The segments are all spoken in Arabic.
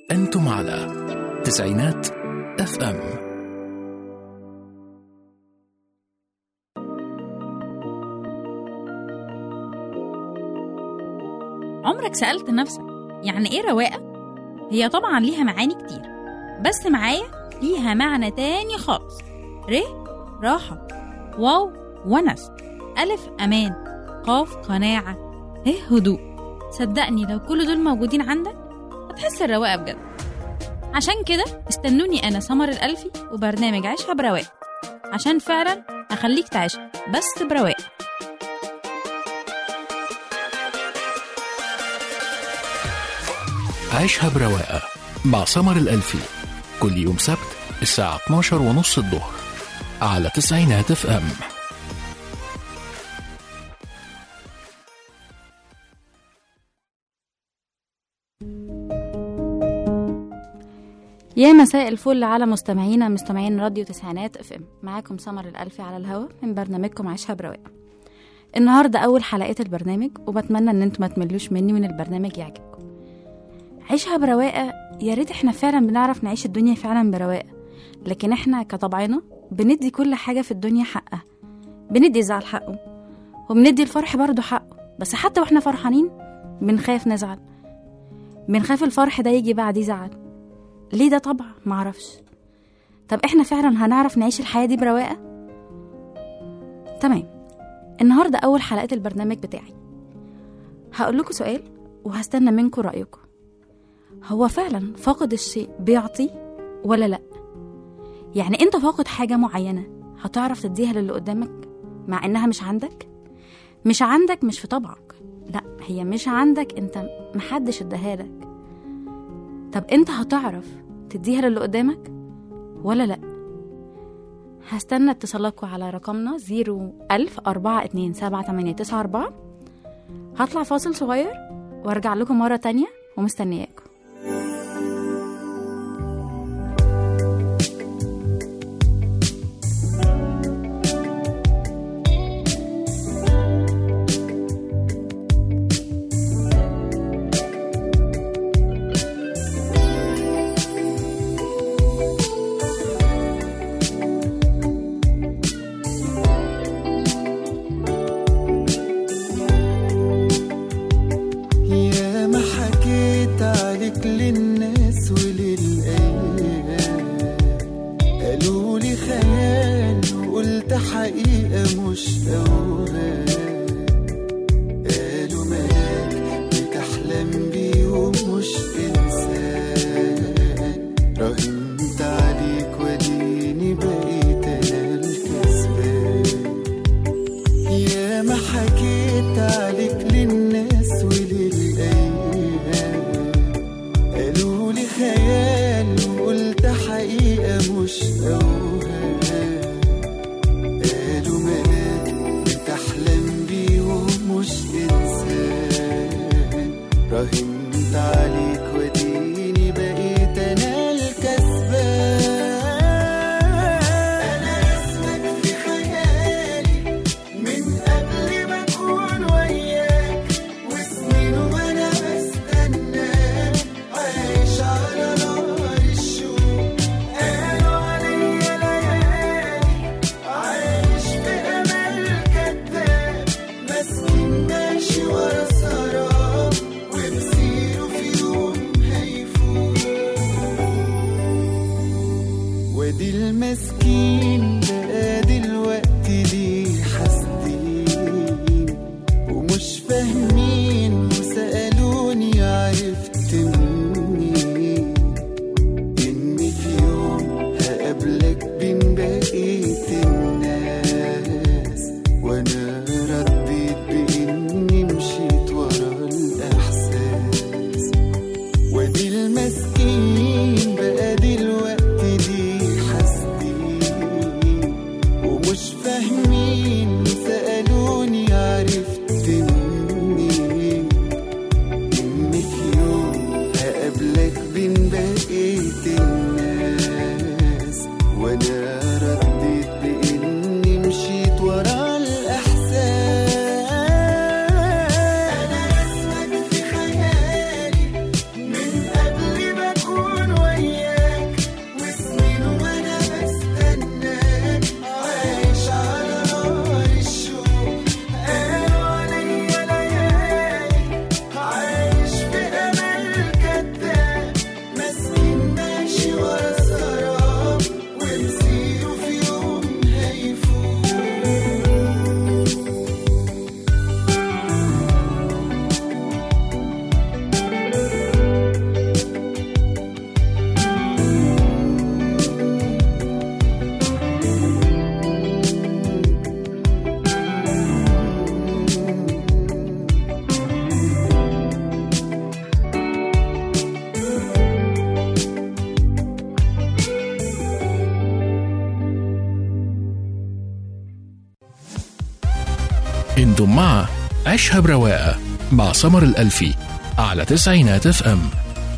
أنتم على تسعينات اف ام. عمرك سألت نفسك يعني ايه رواقة؟ هي طبعا ليها معاني كتير، بس معايا ليها معنى تاني خالص. راحة، واو ونس، ألف أمان، قاف قناعة، هدوء. صدقني لو كل دول موجودين عندك هتحس الرواقة بجد. عشان كده استنوني أنا سمر الألفي وبرنامج عيشها برواقة، عشان فعلا أخليك تعيش بس برواقة. عيشها برواقة مع سمر الألفي كل يوم سبت الساعة 12:30 الظهر على تسعينات اف ام. يا مساء الفل على مستمعين راديو تسعينات اف ام. معاكم سمر الألفي على الهوا من برنامجكم عيشها برواقة. النهاردة أول حلقات البرنامج، وبتمنى ان انتم ما تملوش مني وان البرنامج يعجبكم. عيشها برواقة، يا ريت احنا فعلا بنعرف نعيش الدنيا فعلا برواقة، لكن احنا كطبعنا بندي كل حاجة في الدنيا حقها. بندي الزعل حقه وبندي الفرح برضو حقه، بس حتى واحنا فرحانين بنخاف نزعل، بنخاف الفرح ده يجي بعديه زعل. ليه ده؟ طبع معرفش. طب احنا فعلا هنعرف نعيش الحياة دي برواقة؟ تمام. النهاردة أول حلقات البرنامج بتاعي هقول لكم سؤال وهستنى منكم رأيكم. هو فعلا فاقد الشيء بيعطي ولا لأ؟ يعني انت فاقد حاجة معينة هتعرف تديها للي قدامك مع انها مش عندك؟ مش في طبعك، لا، هي مش عندك، انت محدش اداها لك. طب انت هتعرف تديها للي قدامك ولا لأ؟ هستنى اتصالاتكم على رقمنا 01042278894. هطلع فاصل صغير وارجع لكم مرة تانية ومستنياكم. انتم مع عيشها برواقة مع سمر الألفي على تسعينات اف ام.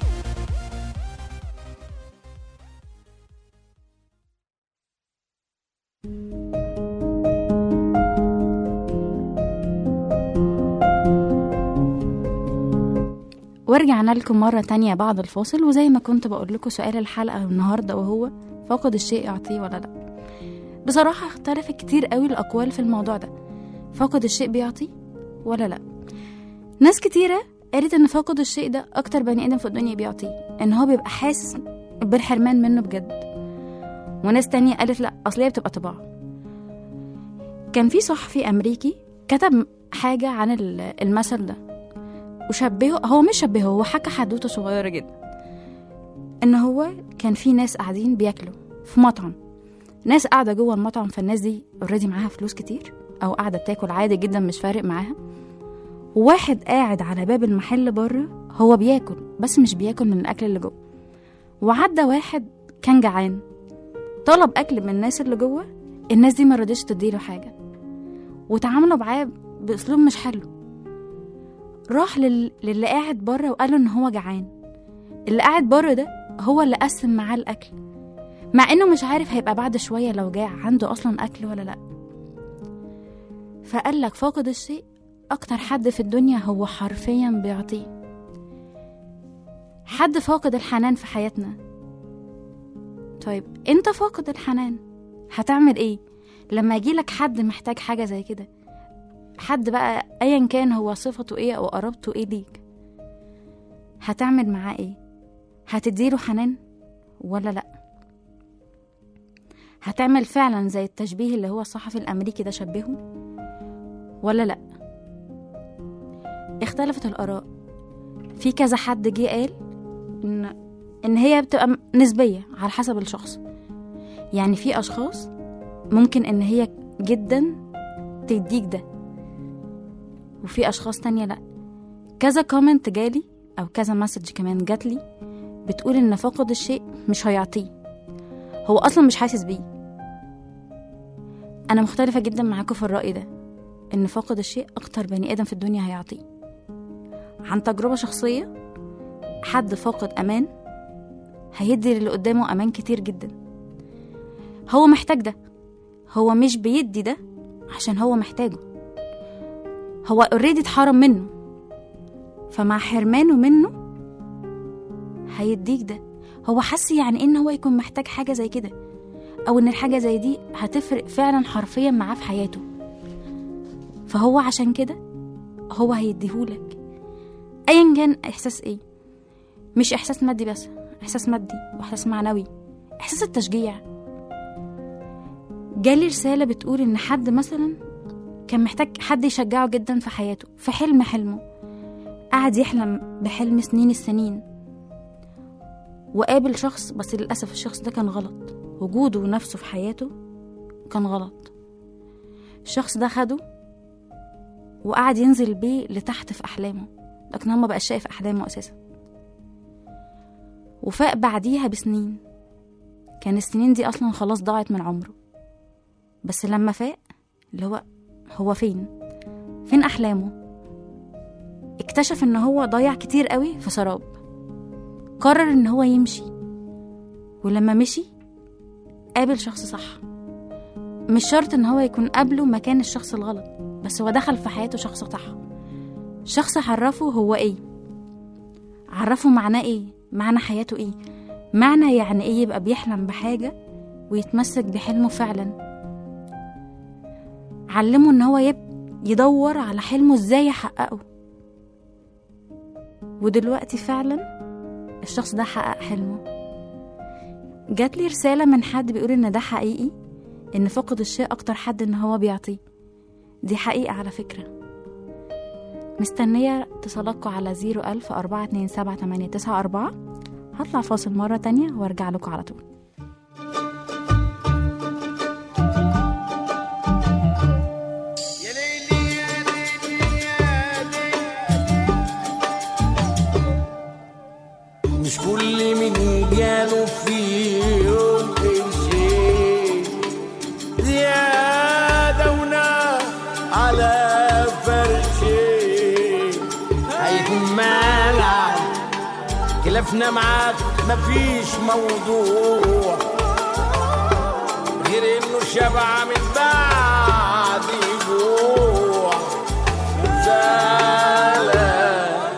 ورجعنا لكم مرة تانية بعد الفاصل، وزي ما كنت بقول لكم سؤال الحلقة النهاردة وهو فاقد الشيء يعطيه ولا لا. بصراحة اختلفت كتير قوي الأقوال في الموضوع ده، فاقد الشيء بيعطيه ولا لا. ناس كتيرة قالت ان فاقد الشيء ده اكتر بني ادم في الدنيا بيعطيه، ان هو بيبقى حاسس بالحرمان منه بجد. وناس تانية قالت لا، اصل هي بتبقى طباع. كان في صحفي امريكي كتب حاجة عن المثل ده وشبهه، هو مش شبهه، هو حكى حدوتة صغيرة جدا. ان هو كان في ناس قاعدين بياكلوا في مطعم، ناس قاعدة جوه المطعم، فالناس دي اوريدي معاها فلوس كتير او قاعدة بتاكل عادي جدا مش فارق معاها. وواحد قاعد على باب المحل بره، هو بياكل بس مش بياكل من الاكل اللي جوه. وعدى واحد كان جعان، طلب اكل من الناس اللي جوه، الناس دي ما رضيتش تديله حاجه وتعاملوا معاه باسلوب مش حلو. راح للي قاعد بره وقال له ان هو جعان. اللي قاعد بره ده هو اللي قسم معاه الاكل، مع انه مش عارف هيبقى بعد شويه لو جاع عنده اصلا اكل ولا لا. فقال لك فاقد الشيء اكتر حد في الدنيا هو حرفيا بيعطيه. حد فاقد الحنان في حياتنا. طيب انت فاقد الحنان، هتعمل ايه لما يجيلك حد محتاج حاجة زي كده؟ حد بقى ايا كان هو صفته ايه او قربته ايه ليك، هتعمل معاه ايه؟ هتديله حنان ولا لا؟ هتعمل فعلا زي التشبيه اللي هو الصحفي الامريكي ده شبهه ولا لا؟ اختلفت الآراء. في كذا حد جه قال إن هي بتبقى نسبية على حسب الشخص. يعني في أشخاص ممكن إن هي جدا تديك ده، وفي أشخاص تانية لأ. كذا كومنت جالي أو كذا مسج كمان جاتلي بتقول إن فاقد الشيء مش هيعطيه، هو أصلا مش حاسس بيه. أنا مختلفة جدا معاكم في الرأي ده، إن فاقد الشيء أكتر بني آدم في الدنيا هيعطيه. عن تجربة شخصية، حد فاقد أمان هيدي للي قدامه أمان كتير جدا. هو محتاج ده، هو مش بيدي ده عشان هو محتاجه، هو اوريدي اتحرم منه، فمع حرمانه منه هيديك ده. هو حس يعني إن هو يكون محتاج حاجة زي كده، أو إن الحاجة زي دي هتفرق فعلا حرفيا معاه في حياته، فهو عشان كده هو هيديهولك ايا كان احساس ايه. مش احساس مادي بس، احساس مادي واحساس معنوي، احساس التشجيع. جالي رسالة بتقول ان حد مثلا كان محتاج حد يشجعه جدا في حياته، في حلمه قاعد يحلم بحلم سنين السنين، وقابل شخص بس للأسف الشخص ده كان غلط، وجوده نفسه في حياته كان غلط. الشخص ده خده وقعد ينزل بيه لتحت في أحلامه، لكن هو ما بقاش شايف أحلامه أساسا. وفاق بعديها بسنين، كان السنين دي أصلا خلاص ضاعت من عمره. بس لما فاق اللي هو فين أحلامه؟ اكتشف إن هو ضيع كتير قوي في سراب. قرر إن هو يمشي، ولما مشي قابل شخص صح. مش شرط إن هو يكون قابله مكان الشخص الغلط، بس هو دخل في حياته شخص صح. شخص عرفه هو ايه، عرفه معناه ايه، معنى حياته ايه، معنى يعني ايه يبقى بيحلم بحاجة ويتمسك بحلمه فعلا. علمه ان هو يدور على حلمه ازاي يحققه. ودلوقتي فعلا الشخص ده حقق حلمه. جات لي رسالة من حد بيقول ان ده حقيقي، ان فقد الشيء اكتر حد ان هو بيعطيه. دي حقيقة على فكرة. مستنية اتصالاتكم على 010427894. هطلع فاصل مرة تانية وارجع لكم على طول. مش كل من جاله في يوم قرشين زيادة ونار على شفنا معاك مفيش موضوع غير انه شبع من بعد جوع زعلان.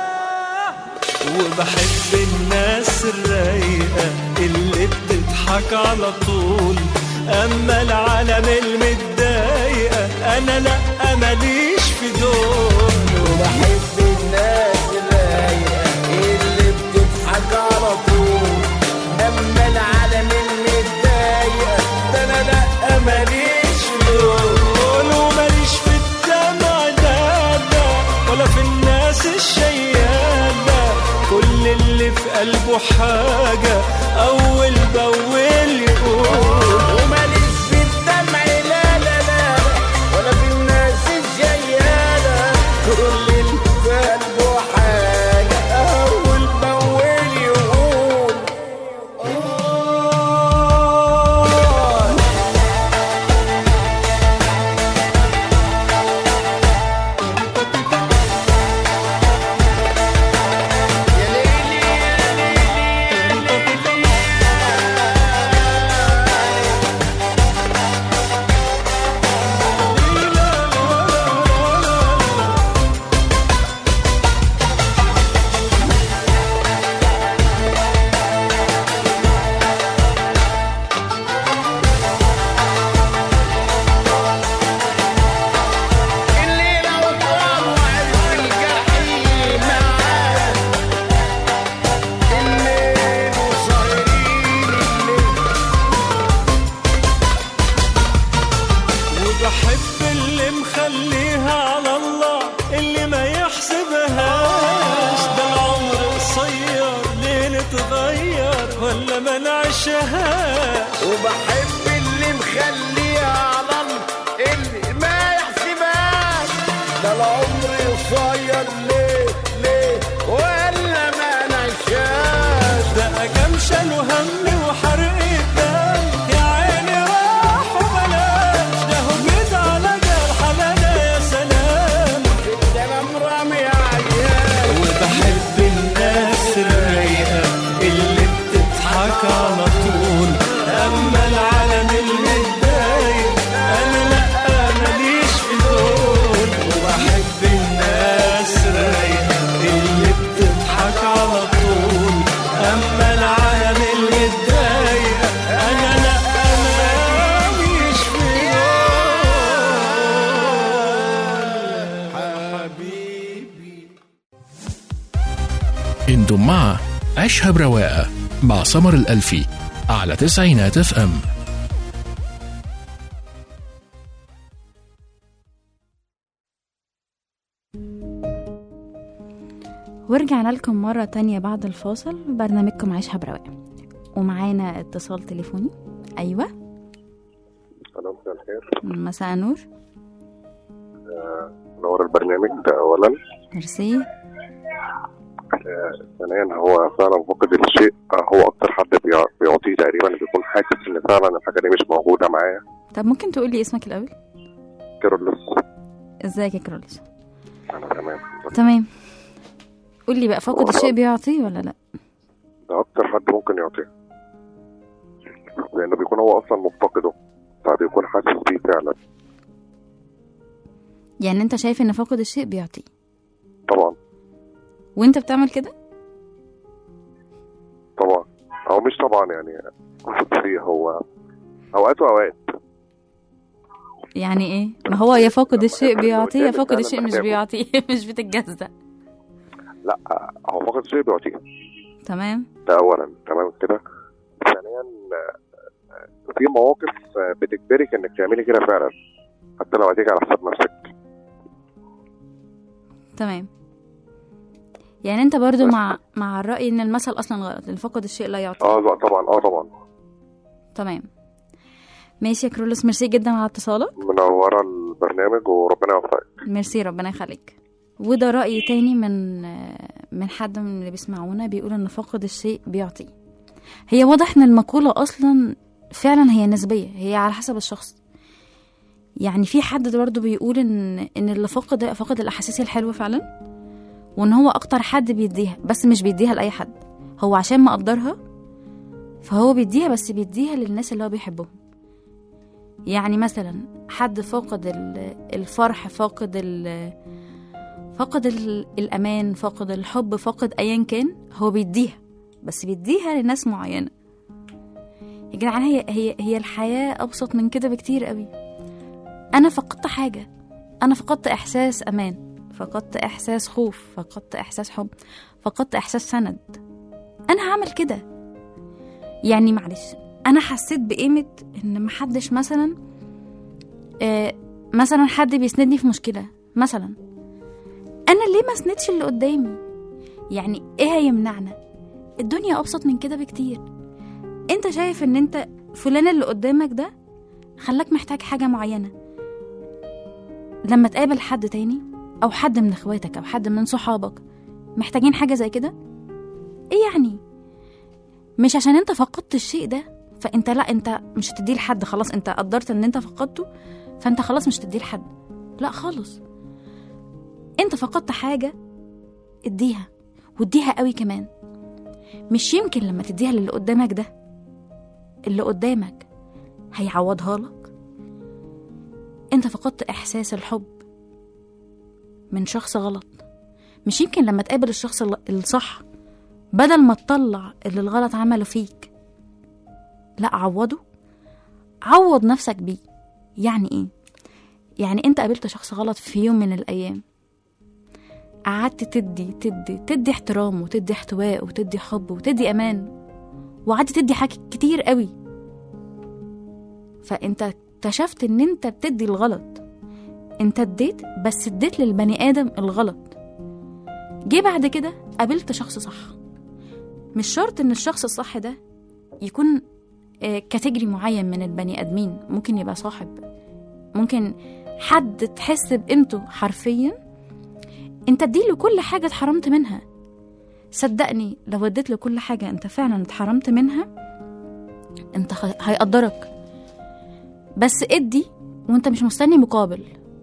وبحب الناس الرايقة اللي بتضحك على طول، اما العالم المتضايقة انا لا ماليش في دول. وبحب الناس الرايقة اللي بتضحك على طول، اما العالم المتضايقة ده انا لا ماليش في دول. وماليش في الدمع ده ولا في الناس الشيالة، كل اللي في قلبه حاجة أول بأول يقول. وماليش في الدمع لا لا لا ولا في الناس الجيالة، كل اللي في قلبه حاجة أول بأول يقول. يا ليلي يا ليلي الليلة وطلعت الجحيم معاك، الليل وصايرين الليل. وبحب اللي مخليها على الله، اللي ما يحسبهاش ده العمر قصير ليه نتغير ولا ما نعيشهاش. وبحب اللي مخليها على اللي ما يحسبهاش، ده العمر قصير ليه ليه ولا ما نعيشهاش. ده أجام شالوا هم وحرق الدم، يا عيني راح وبلاش ده هجيت على جرح حلانا يا سلام. الكلام رامي عيال. وبحب الناس الرايقة اللي بتضحك على طول، أما العالم المتضايق أنا لأ ماليش في دول. وبحب الناس الرايقة اللي بتضحك على طول، أما العالم المتضايق أنا لأ ماليش في دول. حبيبي انتم مع عيشها برواقة مع سمر الألفي على تسعينات اف ام. ورجعنا لكم مرة تانية بعد الفاصل، برنامجكم عيشها برواقة، ومعانا اتصال تليفوني. أيوة، الو، مساء الخير. مساء النور. نور البرنامج ده اولا. ميرسي. ثانيا هو فعلا فقد الشيء هو اكتر حد بيعطيه تقريبا، بيكون حاسس ان فعلا الحاجه دي مش موجوده معايا. طب ممكن تقولي اسمك الأول؟ كيرلس. ازيك يا كرولس؟ انا تمام. تمام. قولي بقى، فاقد الشيء بيعطيه ولا لا؟ ده اكتر حد ممكن يعطيه، لانه بيكون هو اصلا مفتقده فبيكون حاسس بيه فعلا. يعني انت شايف ان فاقد الشيء بيعطيه؟ طبعا وانت بتعمل كده؟ طبعا، او مش طبعا يعني فيه هو اوقات واوقات. يعني ايه؟ ما هو يا فاقد الشيء بيعطيه يا فاقد الشيء مش بيعطيه. مش بتتجزأ. لا، هو فقد الشيء بيعطيه. تمام. ده اولا، تمام كده. ثانيا في مواقف بتجبرك انك تعملي كده فعلا، حتى لو هتيجي على حساب نفسك. تمام. يعني انت برضو مع الرأي ان المثل اصلا غلط، اللي فقد الشيء لا يعطيه. لا طبعا، طبعا. تمام. ماشي يا كرولس، ميرسي جدا على اتصالك. منورة البرنامج وربنا يوفقك. ميرسي، ربنا يخليك. وده رأي تاني من حد من اللي بيسمعونا، بيقول ان فاقد الشيء بيعطيه. هي واضح ان المقولة اصلا فعلا هي نسبية، هي على حسب الشخص. يعني في حد برضو بيقول ان اللي فقد الاحاسيس الحلوة فعلا، وان هو اكتر حد بيديها، بس مش بيديها لاي حد. هو عشان مقدرها فهو بيديها، بس بيديها للناس اللي هو بيحبهم. يعني مثلا حد فاقد الفرح، فاقد الأمان، فاقد الحب، فاقد أيا كان، هو بيديها، بس بيديها لناس معينة. يا جدعان هي الحياة أبسط من كده بكتير قوي. أنا فقدت حاجة، أنا فقدت إحساس أمان، فقدت إحساس خوف، فقدت إحساس حب، فقدت إحساس سند. أنا هعمل كده يعني، معلش أنا حسيت بقيمة إن محدش مثلا مثلا حد بيسندني في مشكلة مثلا، أنا ليه ما سندش اللي قدامي؟ يعني إيه هيمنعنا؟ الدنيا أبسط من كده بكتير. أنت شايف إن أنت فلان اللي قدامك ده خلاك محتاج حاجة معينة، لما تقابل حد تاني أو حد من اخواتك أو حد من صحابك محتاجين حاجة زي كده، إيه يعني؟ مش عشان أنت فقدت الشيء ده فأنت لا، أنت مش هتديه لحد، خلاص أنت قدرت إن أنت فقدته فأنت خلاص مش هتديه لحد. لا خالص، أنت فقدت حاجة اديها، واديها قوي كمان. مش يمكن لما تديها للي قدامك ده اللي قدامك هيعوضها لك؟ أنت فقدت إحساس الحب من شخص غلط، مش يمكن لما تقابل الشخص الصح بدل ما تطلع اللي الغلط عمله فيك، لا عوضه، عوض نفسك بيه. يعني ايه؟ يعني انت قابلت شخص غلط في يوم من الايام، قعدت تدي احترام وتدي احتواء وتدي حب وتدي امان، وقعدت تدي حاجات كتير قوي، فانت اكتشفت ان انت بتدي الغلط. انت اديت، بس اديت للبني ادم الغلط. جه بعد كده قابلت شخص صح. مش شرط ان الشخص الصح ده يكون كاتيجري معين من البني ادمين، ممكن يبقى صاحب، ممكن حد تحس بقيمته حرفيا انت اديله كل حاجة اتحرمت منها. صدقني لو اديت له كل حاجة انت فعلا اتحرمت منها انت هيقدرك، بس ادي وانت مش مستني مقابل،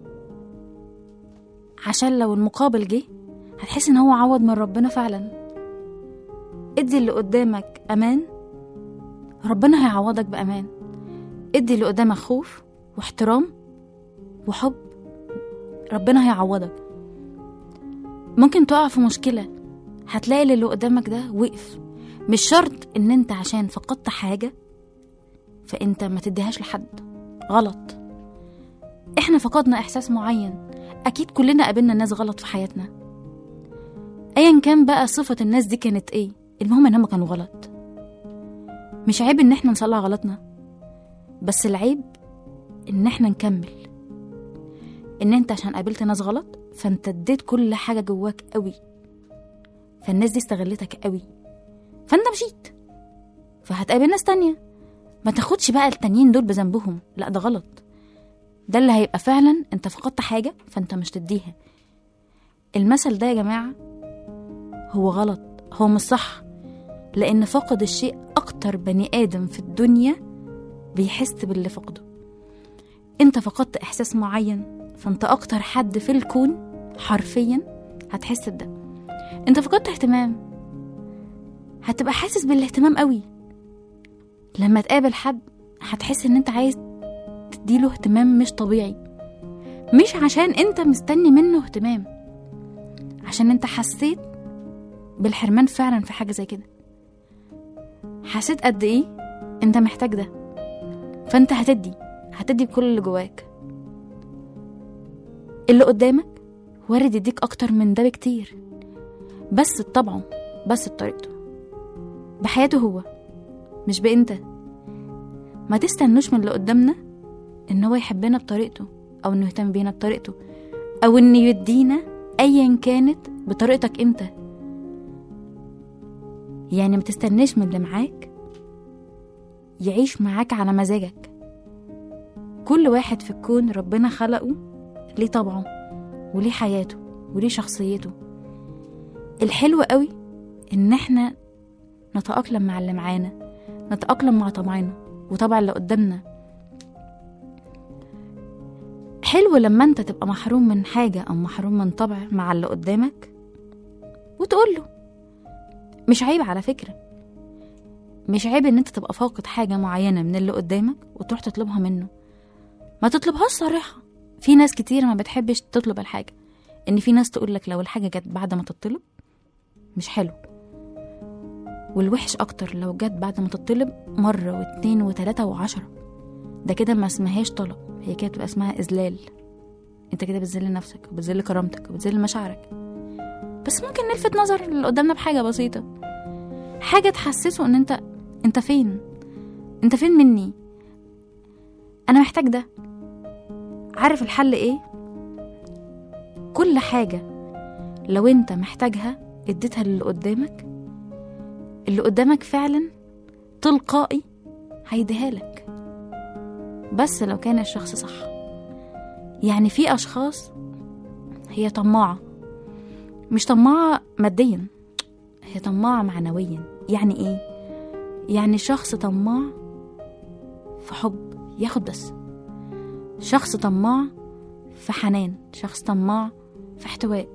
عشان لو المقابل جه هتحس ان هو عوض من ربنا فعلا. ادي اللي قدامك امان، ربنا هيعوضك بامان. ادي اللي قدامك خوف واحترام وحب، ربنا هيعوضك. ممكن تقع في مشكلة هتلاقي اللي قدامك ده وقف. مش شرط ان انت عشان فقدت حاجة فانت ما تديهاش لحد، غلط. احنا فقدنا احساس معين، اكيد كلنا قابلنا ناس غلط في حياتنا، ايا كان بقى صفة الناس دي كانت ايه، المهم ان هم كانوا غلط. مش عيب ان احنا نصلح غلطنا، بس العيب ان احنا نكمل. ان انت عشان قابلت ناس غلط فانت اديت كل حاجة جواك قوي، فالناس دي استغلتك قوي، فانت مشيت، فهتقابل ناس تانية. ما تاخدش بقى التانيين دول بذنبهم، لا ده غلط. ده اللي هيبقى فعلا انت فقدت حاجة فانت مش تديها. المثل ده يا جماعة هو غلط، هو مش صح، لان فقد الشيء اكتر بني ادم في الدنيا بيحس باللي فقده. انت فقدت احساس معين فانت اكتر حد في الكون حرفيا هتحس بده. انت فقدت اهتمام، هتبقى حاسس بالاهتمام قوي. لما تقابل حد هتحس ان انت عايز تديله اهتمام مش طبيعي، مش عشان انت مستني منه اهتمام، عشان انت حسيت بالحرمان فعلا في حاجة زي كده. حسيت قد ايه انت محتاج ده، فانت هتدي بكل اللي جواك. اللي قدامك وارد يديك اكتر من ده بكتير، بس بطبعه، بس بطريقته، بحياته هو، مش بانت. ما تستنوش من اللي قدامنا ان هو يحبنا بطريقته، او انه يهتم بينا بطريقته، او انه يدينا ايا كانت بطريقتك انت. يعني ما تستناش من اللي معاك يعيش معاك على مزاجك. كل واحد في الكون ربنا خلقه ليه طبعه وليه حياته وليه شخصيته. الحلو قوي ان احنا نتأقلم مع اللي معانا، نتأقلم مع طبعنا وطبع اللي قدامنا. حلو لما انت تبقى محروم من حاجة او محروم من طبع مع اللي قدامك وتقوله، مش عيب على فكرة، مش عيب ان انت تبقى فاقد حاجة معينة من اللي قدامك وتروح تطلبها منه. ما تطلبهاش صريحة. في ناس كتير ما بتحبش تطلب الحاجة، ان في ناس تقولك لو الحاجة جت بعد ما تطلب مش حلو، والوحش اكتر لو جت بعد ما تطلب مرة واتنين وتلاتة وعشرة. ده كده ما اسمهاش طلب، هي كده بتبقى اسمها اذلال. انت كده بتذل نفسك وبتذل كرامتك وبتذل مشاعرك. بس ممكن نلفت نظر اللي قدامنا بحاجة بسيطة، حاجة تحسسه ان انت فين، انت فين مني، انا محتاج ده. عارف الحل ايه؟ كل حاجة لو انت محتاجها اديتها للي قدامك، اللي قدامك فعلا تلقائي هيديها لك، بس لو كان الشخص صح. يعني في اشخاص هي طماعة، مش طماعة ماديا، هي طماعة معنويا. يعني ايه؟ يعني شخص طماع في حب ياخد بس، شخص طماع في حنان، شخص طماع في احتواء،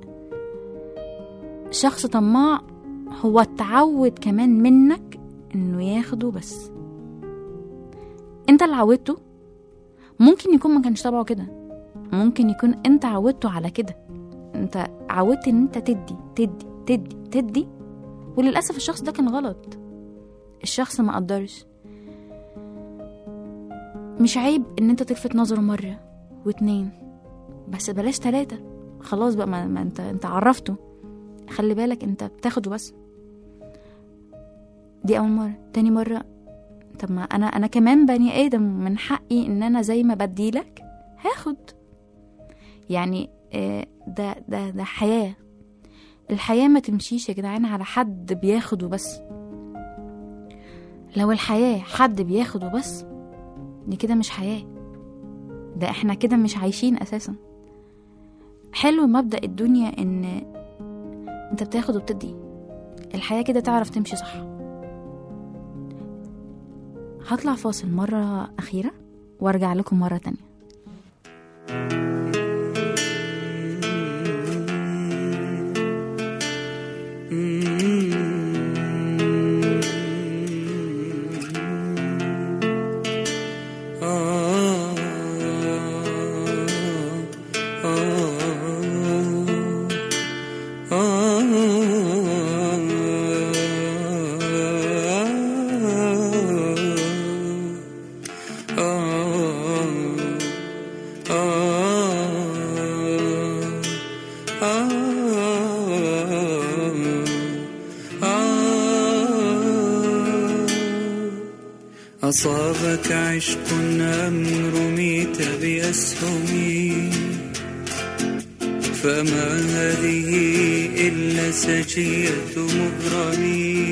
شخص طماع هو اتعود كمان منك انه ياخده بس. انت اللي عودته، ممكن يكون ما كانش طبعه كده، ممكن يكون انت عودته على كده. انت عودت ان انت تدي تدي تدي تدي، وللأسف الشخص ده كان غلط، الشخص ما قدرش. مش عيب ان انت تلفت نظره مرة واتنين، بس بلاش 3. خلاص بقى، ما انت عرفته. خلي بالك انت بتاخده بس. دي اول مرة. تاني مرة، طب ما انا كمان بني ادم، من حقي ان انا زي ما بديلك هاخد. يعني ده حياة. الحياة ما تمشيش يا جدعان على حد بياخد وبس. لو الحياة حد بياخد وبس، دي كده مش حياة، ده احنا كده مش عايشين اساسا. حلو مبدأ الدنيا ان انت بتاخد وبتدي، الحياة كده تعرف تمشي صح. هطلع فاصل مرة أخيرة وارجع لكم مرة تانية. أصابك عشق أم رميت بأسهمي، فما هذه إلا سجية مغرمي.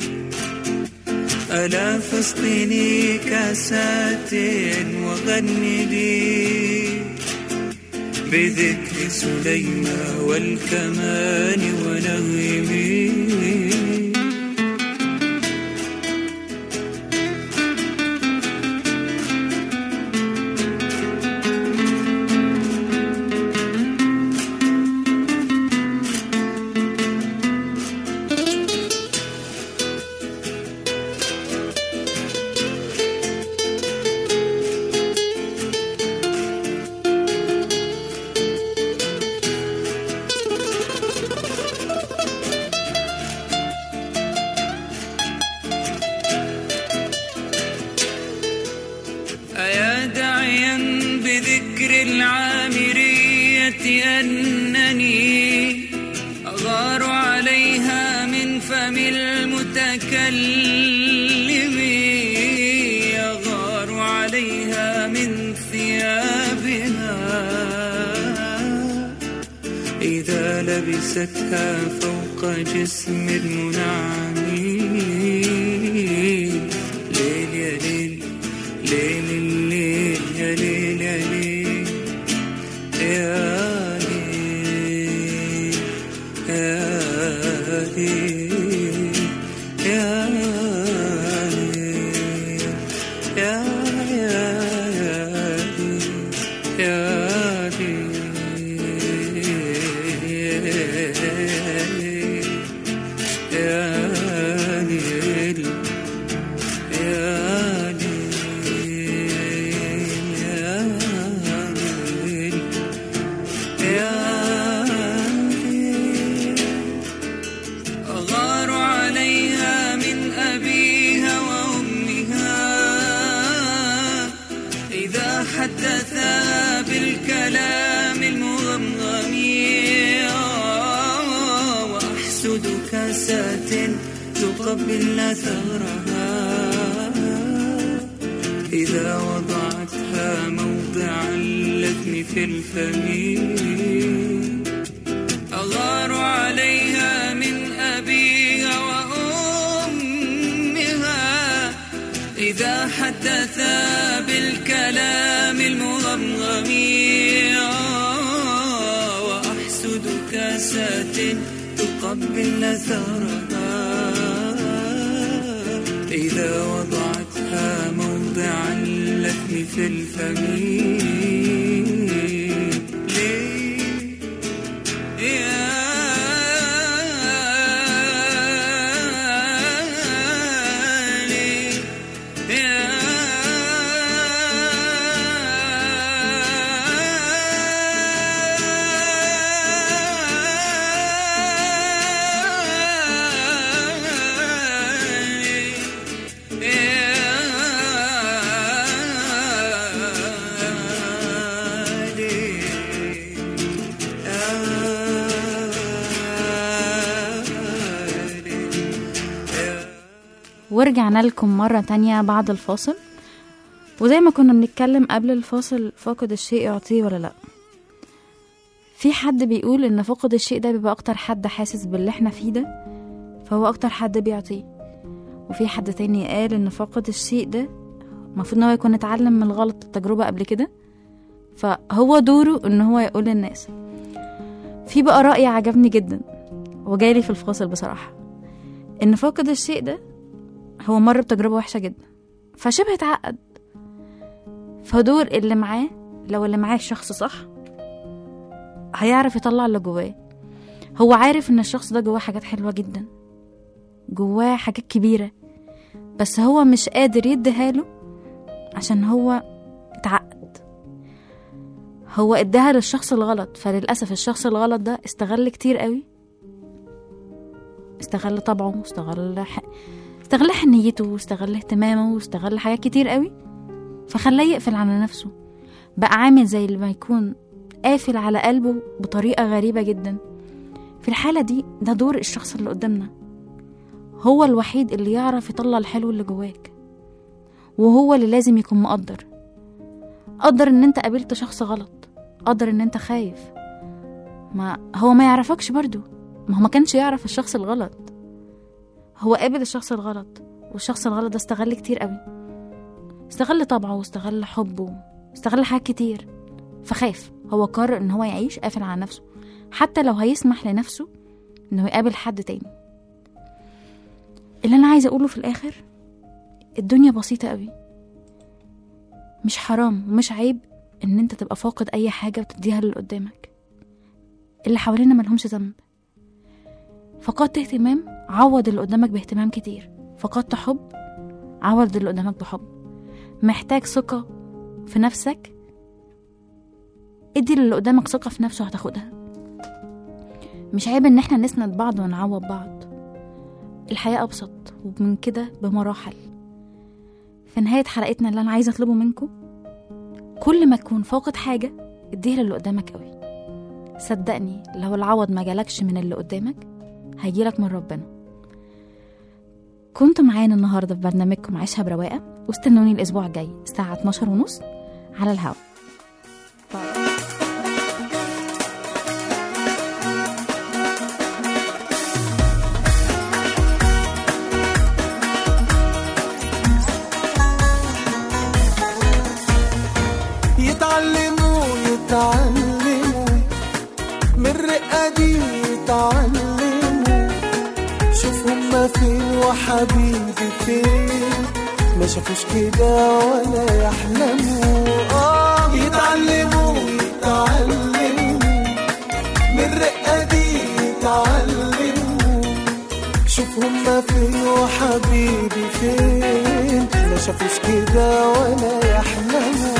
ألا فاسقني كاسات وغني لي بذكر سليمان والكمان ونغمي. أيا داعيا بذكر العامرية أنني أغار عليها من فم المتكلم، أغار عليها من ثيابها إذا لبستها فوق جسم المنعم. ليل يا ليل ليل الليل يا ليل يا ليل يا ليل يا ليل يا ليل يا ليل يا ليل يا تقبل أثرها إذا وضعتها موضع اللثم في الفم. أغار عليها من أبيها وأمها إذا حدثا بالكلام المغمغم. وأحسد كاسات تقبل أثرها إذا وضعتها موضع اللثم في الفم. ورجعنا لكم مرة تانية بعد الفاصل. وزي ما كنا بنتكلم قبل الفاصل، فاقد الشيء يعطيه ولا لا؟ في حد بيقول ان فاقد الشيء ده بيبقى اكتر حد حاسس باللي احنا فيه ده، فهو اكتر حد بيعطيه. وفي حد تاني قال ان فاقد الشيء ده المفروض ان هو يكون اتعلم من الغلط، التجربة قبل كده، فهو دوره ان هو يقول للناس. في بقى رأي عجبني جدا وجالي في الفاصل بصراحة، ان فاقد الشيء ده هو مر بتجربة وحشة جدا فشبه اتعقد، فدور اللي معاه، لو اللي معاه الشخص صح هيعرف يطلع اللي جواه. هو عارف ان الشخص ده جواه حاجات حلوة جدا، جواه حاجات كبيرة، بس هو مش قادر يديها له عشان هو اتعقد. هو اداها للشخص الغلط، فللأسف الشخص الغلط ده استغل كتير قوي، استغل طبعه، استغل حنيته، واستغل اهتمامه، واستغل حاجات كتير قوي، فخلاه يقفل على نفسه. بقى عامل زي اللي ما يكون قافل على قلبه بطريقة غريبة جدا. في الحالة دي ده دور الشخص اللي قدامنا، هو الوحيد اللي يعرف يطلع الحلو اللي جواك، وهو اللي لازم يكون مقدر ان انت قابلت شخص غلط، قدر ان انت خايف. هو ما يعرفكش برضو، ما هو ما كانش يعرف الشخص الغلط، هو قابل الشخص الغلط، والشخص الغلط ده استغل كتير قوي، استغل طبعه، واستغل حبه، استغل حاجات كتير، فخاف. هو قرر ان هو يعيش قافل على نفسه، حتى لو هيسمح لنفسه انه يقابل حد تاني. اللي انا عايزه اقوله في الاخر، الدنيا بسيطه قوي، مش حرام ومش عيب ان انت تبقى فاقد اي حاجه وتديها للي قدامك. اللي حوالينا ملهمش ذنب. فقدت اهتمام، عوض اللي قدامك باهتمام كتير. فقدت حب، عوض اللي قدامك بحب. محتاج ثقة في نفسك، ادي اللي قدامك ثقة في نفسه هتاخدها. مش عيب ان احنا نسند بعض ونعوض بعض. الحياة ابسط ومن كده بمراحل. في نهاية حلقتنا اللي انا عايزة اطلبه منكم، كل ما تكون فاقد حاجة اديها للي قدامك قوي. صدقني لو العوض ما جالكش من اللي قدامك هيجيلك من ربنا. كنتوا معانا النهاردة في برنامجكم عيشها برواقة، واستنوني الأسبوع الجاي الساعة 12:30 على الهوا. يتعلموا من الرقة دي، يتعلموا شوف هما فين وحبيبي فين، ما شافوش كده ولا يحلموا. يتعلموا من الرقة دي، يتعلموا شوف هما فين وحبيبي فين، ما شافوش كده ولا يحلموا.